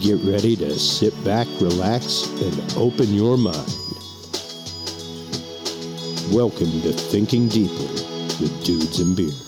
get ready to sit back, relax, and open your mind. Welcome to Thinking Deeply with Dudes and Beer.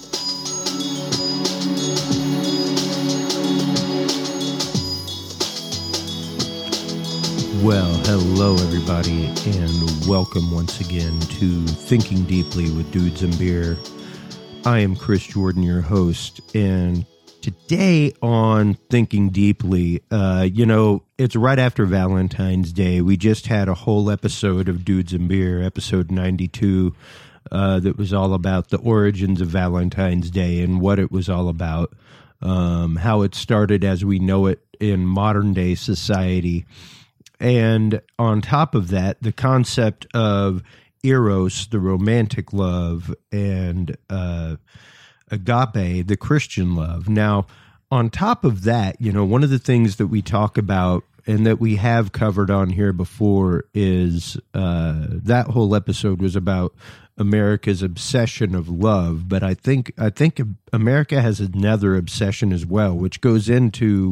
Well, hello everybody, and welcome once again to Thinking Deeply with Dudes and Beer. I am Chris Jordan, your host, and today on Thinking Deeply, it's right after Valentine's Day. We just had a whole episode of Dudes and Beer, episode 92, that was all about the origins of Valentine's Day and what it was all about, how it started as we know it in modern day society. And on top of that, the concept of eros, the romantic love, and agape, the Christian love. Now, on top of that, one of the things that we talk about and that we have covered on here before is that whole episode was about America's obsession of love. But I think America has another obsession as well, which goes into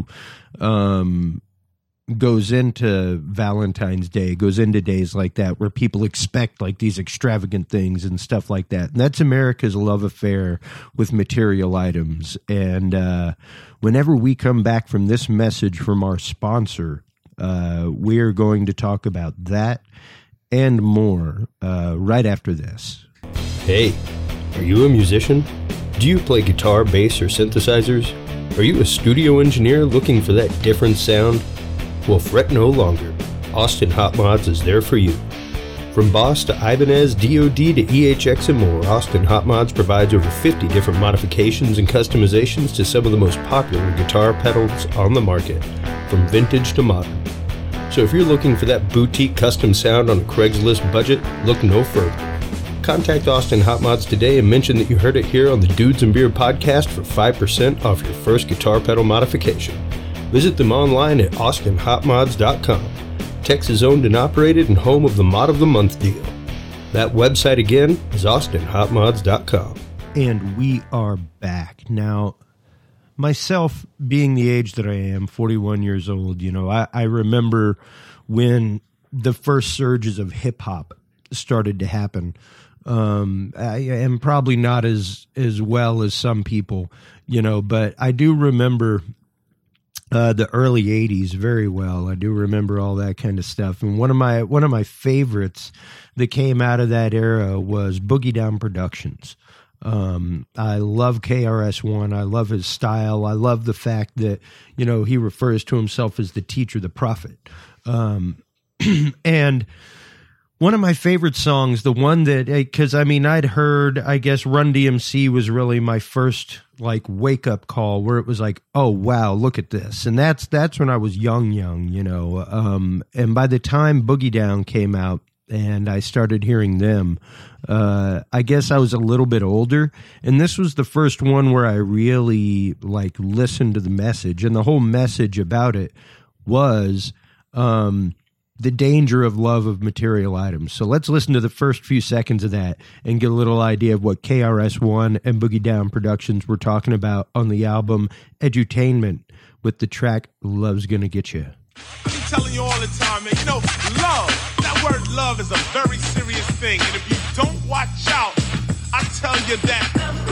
Valentine's Day, goes into days like that where people expect like these extravagant things and stuff like that. And that's America's love affair with material items. And whenever we come back from this message from our sponsor, we're going to talk about that and more right after this. Hey, are you a musician? Do you play guitar, bass, or synthesizers? Are you a studio engineer looking for that different sound? Well, fret no longer. Austin Hot Mods is there for you. From Boss to Ibanez, DoD to EHX and more, Austin Hot Mods provides over 50 different modifications and customizations to some of the most popular guitar pedals on the market, from vintage to modern. So if you're looking for that boutique custom sound on a Craigslist budget, look no further. Contact Austin Hot Mods today and mention that you heard it here on the Dudes and Beer podcast for 5% off your first guitar pedal modification. Visit them online at austinhotmods.com, Texas owned and operated and home of the Mod of the Month deal. That website again is austinhotmods.com. And we are back. Now, myself being the age that I am, 41 years old, I remember when the first surges of hip hop started to happen. I am probably not as well as some people, but I do remember the early 80s very well. I do remember all that kind of stuff. And one of my favorites that came out of that era was Boogie Down Productions. I love KRS-One. I love his style. I love the fact that, he refers to himself as the teacher, the prophet. And one of my favorite songs, the one that, because I'd heard, I guess Run DMC was really my first wake up call where it was like, oh wow, look at this. And that's when I was young, and by the time Boogie Down came out and I started hearing them, I guess I was a little bit older, and this was the first one where I really listened to the message, and the whole message about it was, the danger of love of material items. So let's listen to the first few seconds of that and get a little idea of what KRS-One and Boogie Down Productions were talking about on the album Edutainment with the track Love's Gonna Get You. I'm telling you all the time, man, love, that word love is a very serious thing. And if you don't watch out, I tell you that.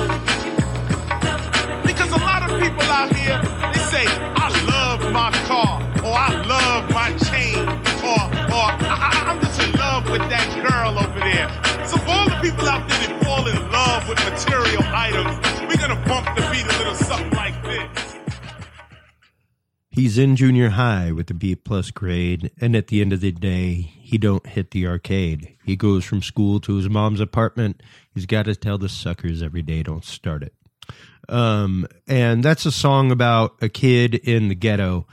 Because a lot of people out here, they say, I love my car, or I love my chain, or I'm just in love with that girl over there. So for all the people out there that fall in love with material items, we're going to bump the beat a little something like this. He's in junior high with a B+ grade, and at the end of the day, he don't hit the arcade. He goes from school to his mom's apartment. He's got to tell the suckers every day, don't start it. And that's a song about a kid in the ghetto,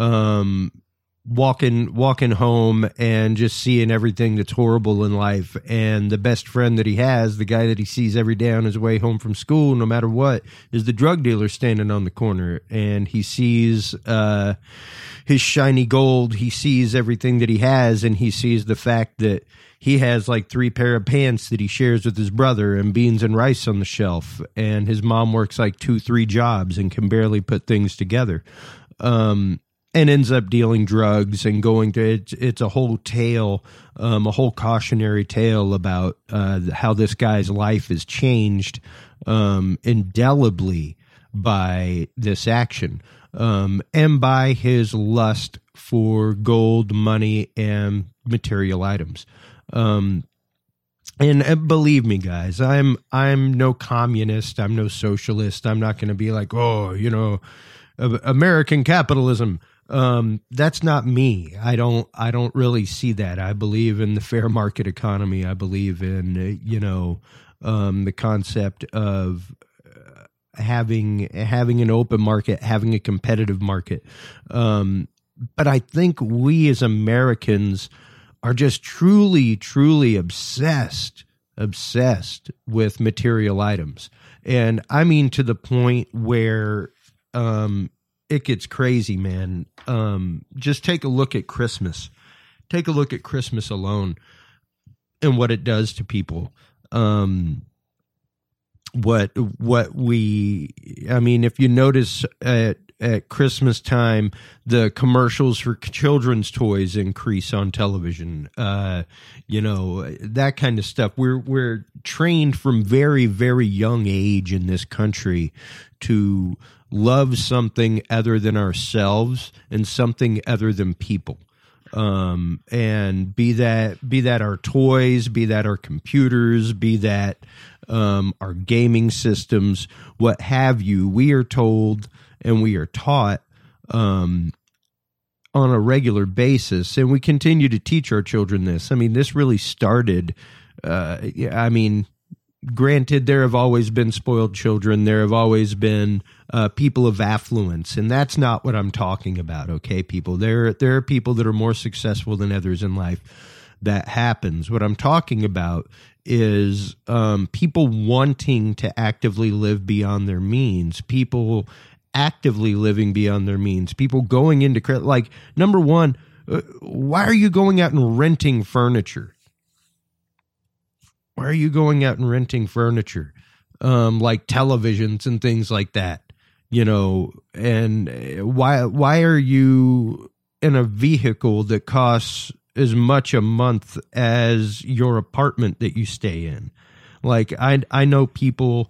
walking home and just seeing everything that's horrible in life. And the best friend that he has, the guy that he sees every day on his way home from school, no matter what, is the drug dealer standing on the corner. And he sees his shiny gold. He sees everything that he has, and he sees the fact that he has 3 pair of pants that he shares with his brother and beans and rice on the shelf. And his mom works 2-3 jobs and can barely put things together. and ends up dealing drugs and going to it's a whole tale, a whole cautionary tale about how this guy's life is changed indelibly by this action, and by his lust for gold, money, and material items. And believe me, guys, I'm no communist. I'm no socialist. I'm not going to be like, oh, you know, American capitalism. That's not me. I don't really see that. I believe in the fair market economy. I believe in, you know, the concept of having an open market, having a competitive market. But I think we as Americans are just truly, truly obsessed with material items. And I mean, to the point where, it gets crazy, man. Just take a look at Christmas. Take a look at Christmas alone and what it does to people. I mean, if you notice at Christmas time, the commercials for children's toys increase on television. You know, that kind of stuff. We're trained from very, very young age in this country to love something other than ourselves and something other than people. And be that our toys, be that our computers, be that our gaming systems, what have you, we are told and we are taught on a regular basis, and we continue to teach our children this. I mean, this really started, I mean, granted, there have always been spoiled children. There have always been people of affluence, and that's not what I'm talking about, okay, people? There are people that are more successful than others in life. That happens. What I'm talking about is people wanting to actively live beyond their means, people actively living beyond their means, people going into credit. Like, number one, why are you going out and renting furniture? Why are you going out and renting furniture? Like televisions and things like that, you know, and why are you in a vehicle that costs as much a month as your apartment that you stay in? Like, I know people,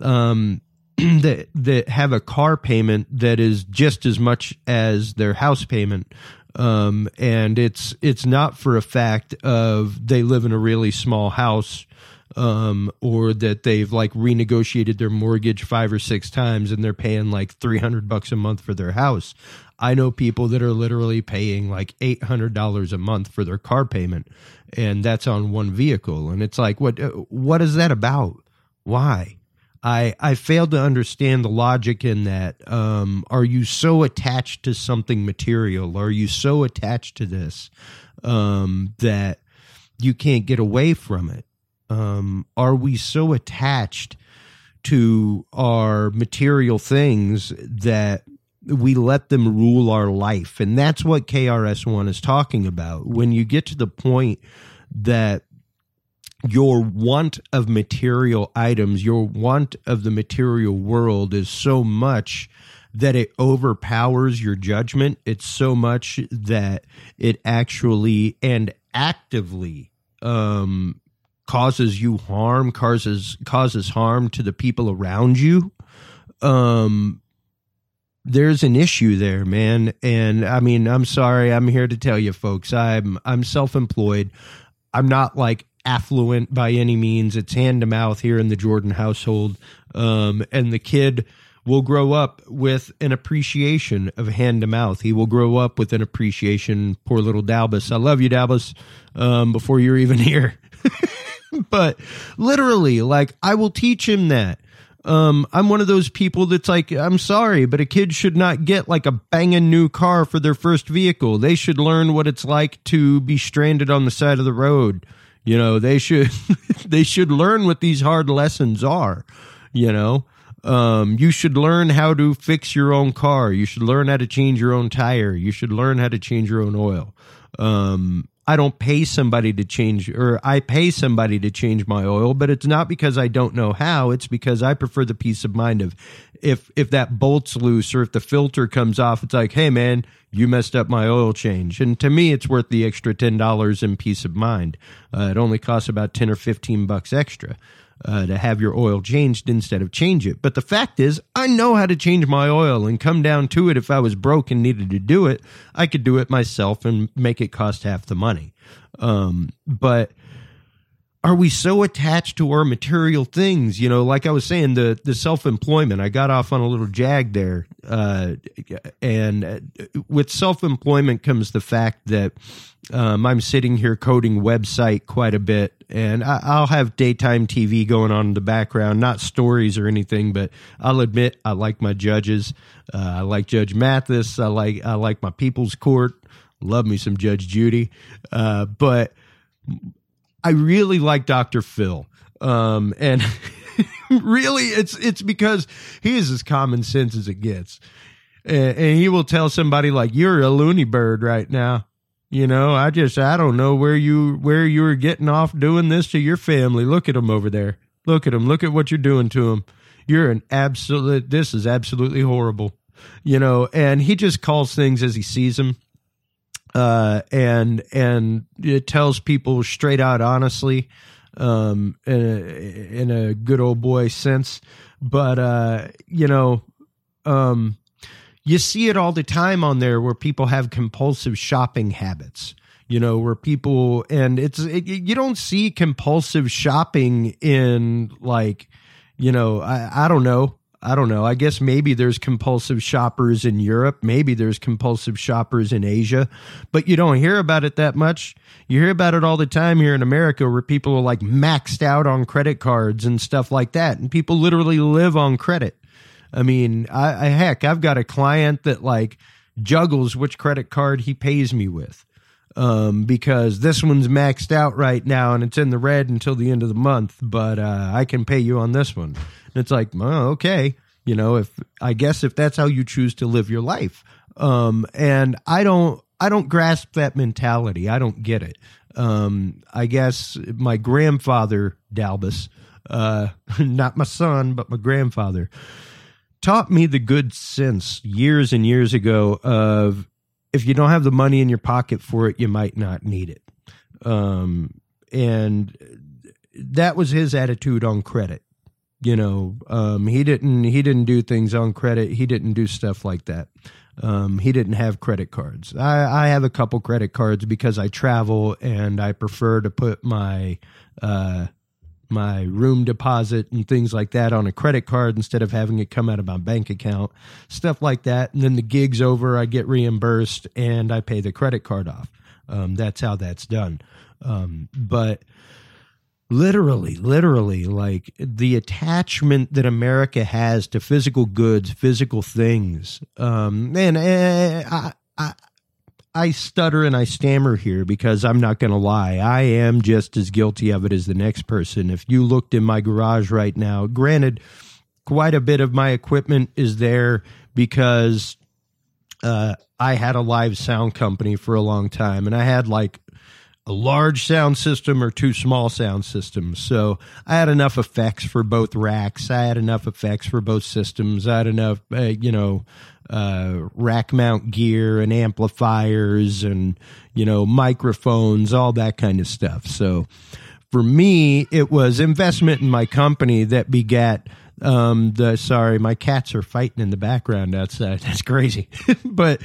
that have a car payment that is just as much as their house payment. And it's not for a fact of they live in a really small house, or that they've like renegotiated their mortgage 5 or 6 times and they're paying like $300 a month for their house. I know people that are literally paying like $800 a month for their car payment, and that's on one vehicle. And it's like, what is that about? Why? I failed to understand the logic in that. Are you so attached to something material? Are you so attached to this that you can't get away from it? Are we so attached to our material things that we let them rule our life? And that's what KRS-One is talking about. When you get to the point that your want of material items, your want of the material world is so much that it overpowers your judgment. It's so much that it actually and actively causes you harm, causes harm to the people around you. There's an issue there, man. And I mean, I'm sorry, I'm here to tell you folks, I'm self-employed. I'm not like affluent by any means. It's hand to mouth here in the Jordan household. And the kid will grow up with an appreciation of hand to mouth. He will grow up with an appreciation. Poor little Dalbus. I love you, Dalbus, before you're even here. But literally, like, I will teach him that. I'm one of those people that's like, I'm sorry, but a kid should not get like a banging new car for their first vehicle. They should learn what it's like to be stranded on the side of the road. You know, they should learn what these hard lessons are. You know, you should learn how to fix your own car. You should learn how to change your own tire. You should learn how to change your own oil. I don't pay somebody to change, or I pay somebody to change my oil, but it's not because I don't know how. It's because I prefer the peace of mind of if that bolt's loose or if the filter comes off, it's like, hey man, you messed up my oil change. And to me, it's worth the extra $10 in peace of mind. It only costs about 10 or 15 bucks extra to have your oil changed instead of change it. But the fact is, I know how to change my oil, and come down to it, if I was broke and needed to do it, I could do it myself and make it cost half the money. But are we so attached to our material things? You know, like I was saying, the self-employment, I got off on a little jag there. And with self-employment comes the fact that I'm sitting here coding website quite a bit, and I'll have daytime TV going on in the background, not stories or anything, but I'll admit I like my judges. I like Judge Mathis. I like my People's Court. Love me some Judge Judy. But I really like Dr. Phil. And really it's because he is as common sense as it gets. And he will tell somebody like, you're a loony bird right now. You know, I don't know where you were getting off doing this to your family. Look at them over there. Look at them. Look at what you're doing to them. This is absolutely horrible. You know, and he just calls things as he sees them. And it tells people straight out, honestly, in a good old boy sense. But, you know, you see it all the time on there where people have compulsive shopping habits, you know, where people, and you don't see compulsive shopping in like, you know, I don't know. I guess maybe there's compulsive shoppers in Europe. Maybe there's compulsive shoppers in Asia, but you don't hear about it that much. You hear about it all the time here in America where people are like maxed out on credit cards and stuff like that. And people literally live on credit. I mean, I've got a client that like juggles which credit card he pays me with. Because this one's maxed out right now and it's in the red until the end of the month, but I can pay you on this one. And it's like, oh, okay, you know, if that's how you choose to live your life. And I don't grasp that mentality. I don't get it. I guess my grandfather, Dalbus, not my son, but my grandfather, taught me the good sense years and years ago of, if you don't have the money in your pocket for it, you might not need it. And that was his attitude on credit. You know, he didn't do things on credit. He didn't do stuff like that. He didn't have credit cards. I have a couple credit cards because I travel and I prefer to put my room deposit and things like that on a credit card instead of having it come out of my bank account, stuff like that. And then the gig's over, I get reimbursed and I pay the credit card off. That's how that's done. But literally, like the attachment that America has to physical goods, physical things. I stutter and I stammer here because I'm not going to lie. I am just as guilty of it as the next person. If you looked in my garage right now, granted, quite a bit of my equipment is there because I had a live sound company for a long time, and I had like a large sound system or two small sound systems. So I had enough effects for both racks. I had enough effects for both systems. I had enough, rack mount gear and amplifiers and, you know, microphones, all that kind of stuff. So for me, it was investment in my company that begat sorry, my cats are fighting in the background outside. That's crazy. But,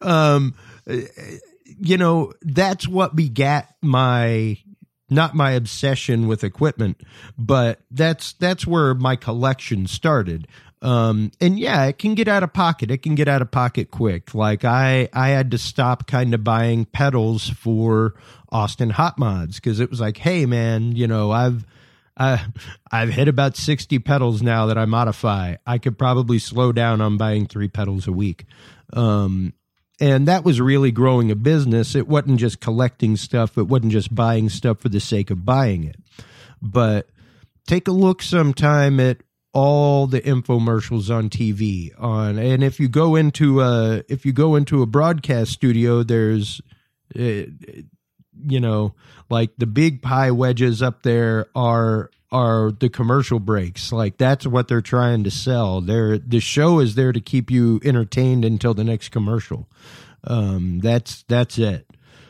you know, that's what begat not my obsession with equipment, but that's where my collection started. And yeah, it can get out of pocket. It can get out of pocket quick. Like I had to stop kind of buying pedals for Austin Hot Mods because it was like, hey man, you know, I've hit about 60 pedals now that I modify. I could probably slow down on buying 3 pedals a week. And that was really growing a business. It wasn't just collecting stuff. It wasn't just buying stuff for the sake of buying it. But take a look sometime at all the infomercials on TV. And if you go into a broadcast studio, there's like the big pie wedges up there are the commercial breaks. Like that's what they're trying to sell. The show is there to keep you entertained until the next commercial. That's it.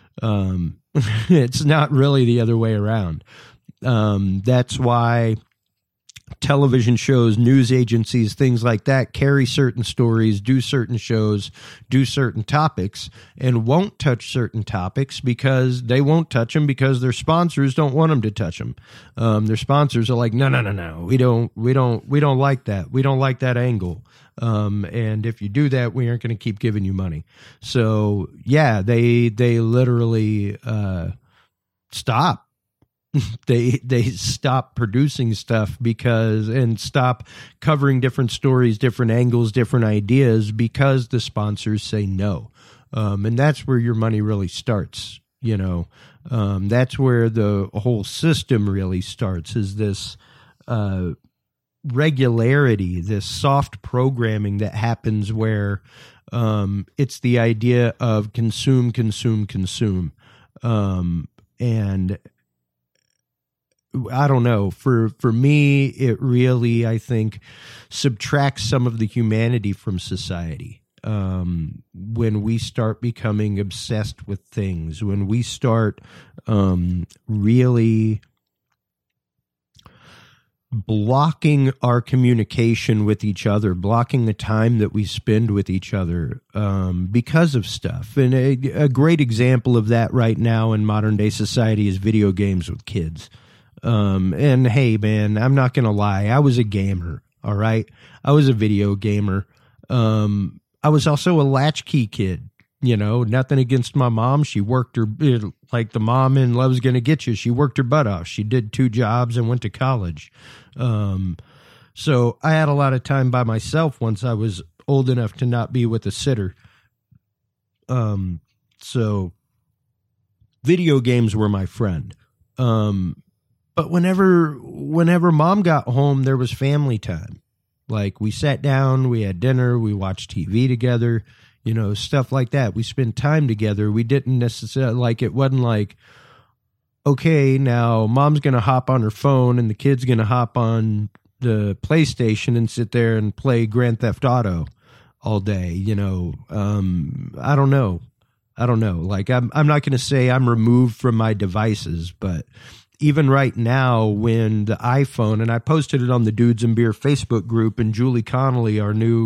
It's not really the other way around. That's why television shows, news agencies, things like that carry certain stories, do certain shows, do certain topics, and won't touch certain topics because they won't touch them because their sponsors don't want them to touch them. Their sponsors are like, no, we don't like that. We don't like that angle. And if you do that, we aren't going to keep giving you money. So yeah, they literally, stop. They stop producing stuff and stop covering different stories, different angles, different ideas because the sponsors say no. And that's where your money really starts. That's where the whole system really starts, is this, regularity, this soft programming that happens where, it's the idea of consume. And I don't know, for me, it really, I think, subtracts some of the humanity from society. When we start becoming obsessed with things, when we start really blocking our communication with each other, blocking the time that we spend with each other because of stuff. And a great example of that right now in modern day society is video games with kids. And hey, man, I'm not going to lie. I was a gamer. All right. I was a video gamer. I was also a latchkey kid, nothing against my mom. She worked her, like the mom in Love's Gonna Get You. She worked her butt off. She did 2 jobs and went to college. So I had a lot of time by myself once I was old enough to not be with a sitter. So video games were my friend. But whenever mom got home, there was family time. Like we sat down, we had dinner, we watched TV together, stuff like that. We spent time together. We didn't necessarily it wasn't like, okay, now mom's going to hop on her phone and the kid's going to hop on the PlayStation and sit there and play Grand Theft Auto all day. I don't know. Like I'm not going to say I'm removed from my devices, but even right now, when the iPhone, and I posted it on the Dudes and Beer Facebook group, and Julie Connolly, our new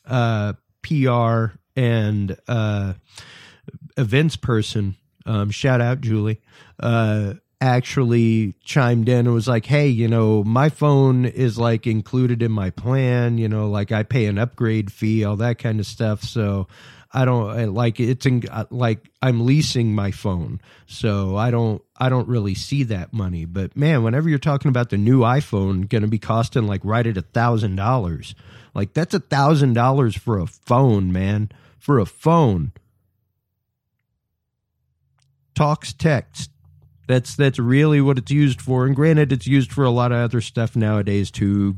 PR and events person, shout out Julie, actually chimed in and was like, hey, my phone is like included in my plan, like I pay an upgrade fee, all that kind of stuff. So I don't like it's like I'm leasing my phone, so I don't really see that money. But man, whenever you're talking about the new iPhone going to be costing like right at $1,000, like that's $1,000 for a phone, man. For a phone, talks text. That's really what it's used for. And granted, it's used for a lot of other stuff nowadays too.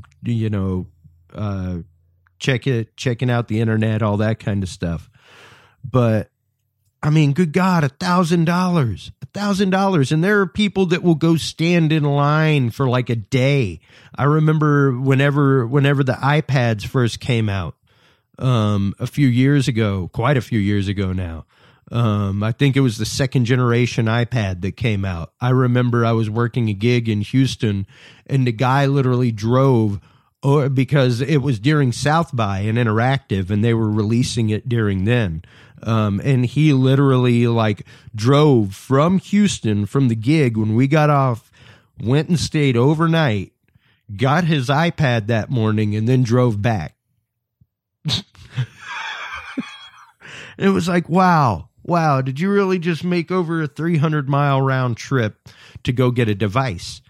Checking out the internet, all that kind of stuff. But I mean, good God, $1,000, and there are people that will go stand in line for like a day. I remember whenever the iPads first came out, quite a few years ago now. I think it was the second generation iPad that came out. I remember I was working a gig in Houston, and the guy literally drove, because it was during South by and Interactive, and they were releasing it during then. And he literally drove from Houston, from the gig when we got off, went and stayed overnight, got his iPad that morning, and then drove back. It was like, wow, did you really just make over a 300-mile round trip to go get a device?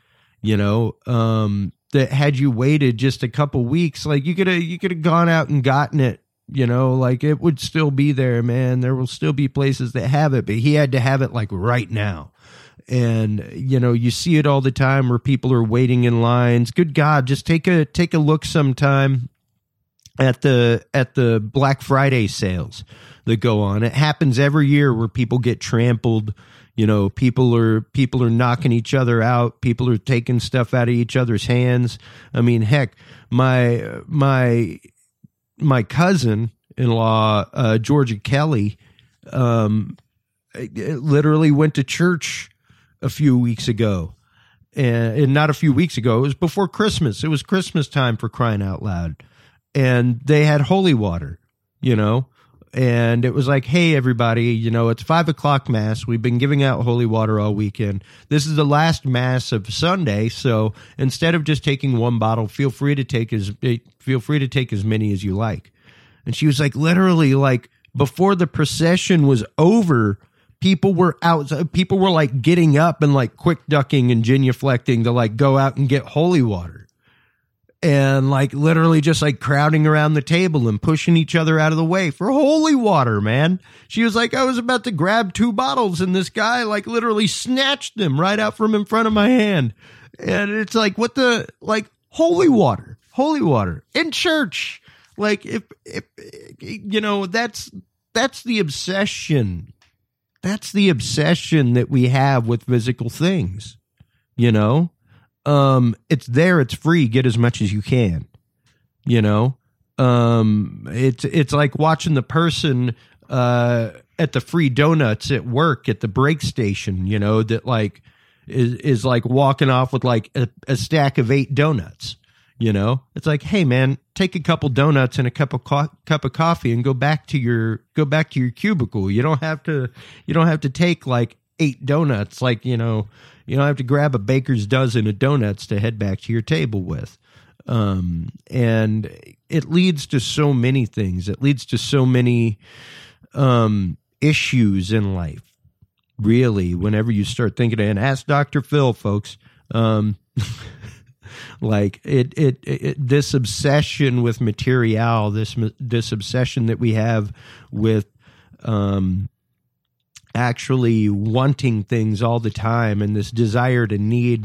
That had you waited just a couple weeks, you could have gone out and gotten it, it would still be there, man. There will still be places that have it, but he had to have it right now. And, you see it all the time where people are waiting in lines. Good God, just take a look sometime at the Black Friday sales that go on. It happens every year where people get trampled, You know, people are knocking each other out. People are taking stuff out of each other's hands. I mean, heck, my cousin-in-law, Georgia Kelly, literally went to church a few weeks ago. And not a few weeks ago, it was before Christmas. It was Christmas time, for crying out loud. And they had holy water, you know, and it was like, hey, everybody, you know, it's 5:00 mass. We've been giving out holy water all weekend. This is the last mass of Sunday. So instead of just taking one bottle, feel free to take as many as you like. And she was like, literally, like, before the procession was over, people were like getting up and like quick ducking and genuflecting to like go out and get holy water, and like literally just like crowding around the table and pushing each other out of the way for holy water, man. She was like, I was about to grab 2 bottles and this guy like literally snatched them right out from in front of my hand. And it's like, what the, like, holy water in church. Like, if you know, that's the obsession. That's the obsession that we have with physical things, you know? It's there, it's free, get as much as you can, you know? It's like watching the person, at the free donuts at work at the break station, you know, that like is like walking off with like a stack of 8 donuts. You know, it's like, hey man, take a couple donuts and a cup of coffee and go back to your cubicle. You don't have to take like 8 donuts. Like, you know, you don't have to grab a baker's dozen of donuts to head back to your table with. And it leads to so many things. It leads to so many issues in life. Really, whenever you start thinking, and ask Dr. Phil, folks. Like this obsession with material, this obsession that we have with actually wanting things all the time, and this desire to need.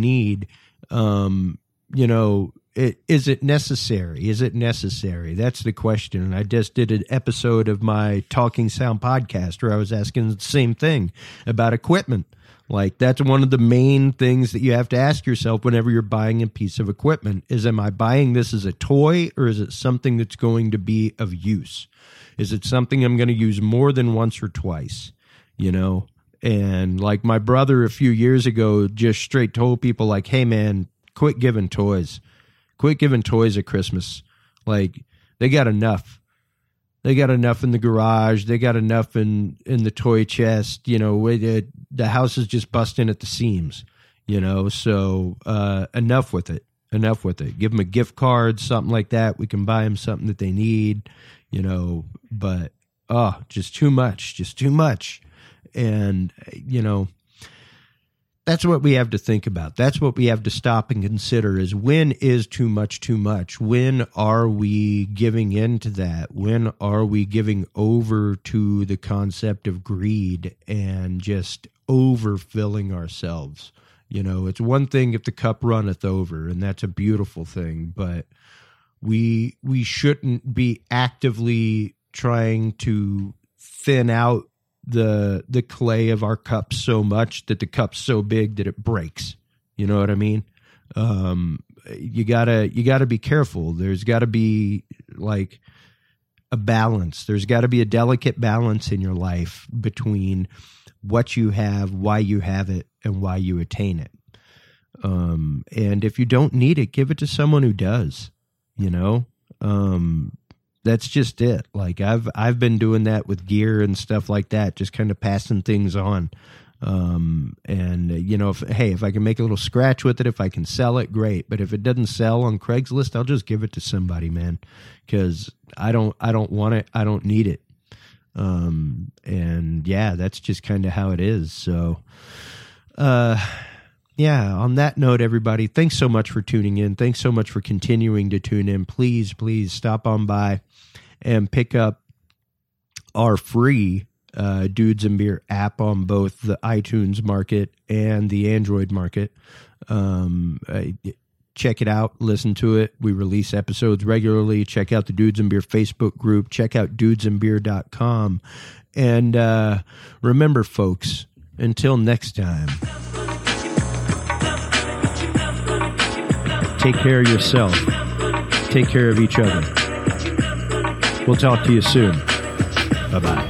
You know, is it necessary? Is it necessary? That's the question. And I just did an episode of my Talking Sound podcast where I was asking the same thing about equipment. Like, that's one of the main things that you have to ask yourself whenever you're buying a piece of equipment is, am I buying this as a toy, or is it something that's going to be of use? Is it something I'm going to use more than once or twice, you know? And like my brother a few years ago just straight told people like, hey man, quit giving toys at Christmas. Like, they got enough. They got enough in the garage. They got enough in the toy chest. You know, the house is just busting at the seams, you know, so enough with it. Enough with it. Give them a gift card, something like that. We can buy them something that they need, you know, but, just too much. And, you know, that's what we have to think about. That's what we have to stop and consider is, when is too much too much? When are we giving in to that? When are we giving over to the concept of greed and just overfilling ourselves? You know, it's one thing if the cup runneth over, and that's a beautiful thing, but we shouldn't be actively trying to thin out the clay of our cup so much that the cup's so big that it breaks. You know what I mean? You gotta be careful. There's gotta be like a balance. There's gotta be a delicate balance in your life between what you have, why you have it, and why you attain it. And if you don't need it, give it to someone who does, you know? That's just it. Like I've been doing that with gear and stuff like that, just kind of passing things on. And you know, if I can make a little scratch with it, if I can sell it, great. But if it doesn't sell on Craigslist, I'll just give it to somebody, man, because I don't want it. I don't need it. And yeah, that's just kind of how it is. So, yeah, on that note, everybody, thanks so much for tuning in. Thanks so much for continuing to tune in. Please stop on by and pick up our free Dudes and Beer app on both the iTunes market and the Android market. Check it out. Listen to it. We release episodes regularly. Check out the Dudes and Beer Facebook group. Check out dudesandbeer.com. And remember, folks, Until next time. Take care of yourself. Take care of each other. We'll talk to you soon. Bye-bye.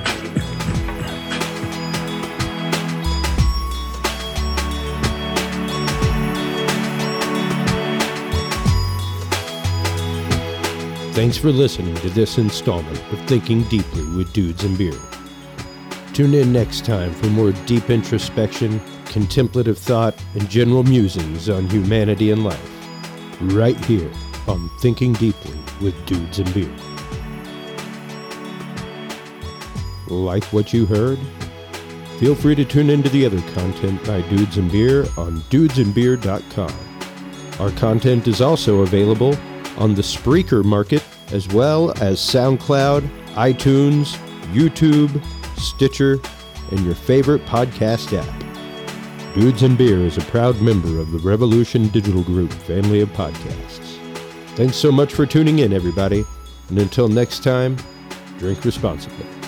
Thanks for listening to this installment of Thinking Deeply with Dudes and Beer. Tune in next time for more deep introspection, contemplative thought, and general musings on humanity and life, right here on Thinking Deeply with Dudes and Beer. Like what you heard? Feel free to tune into the other content by Dudes and Beer on dudesandbeer.com. Our content is also available on the Spreaker market, as well as SoundCloud, iTunes, YouTube, Stitcher, and your favorite podcast app. Dudes and Beer is a proud member of the Revolution Digital Group family of podcasts. Thanks so much for tuning in, everybody, and until next time, drink responsibly.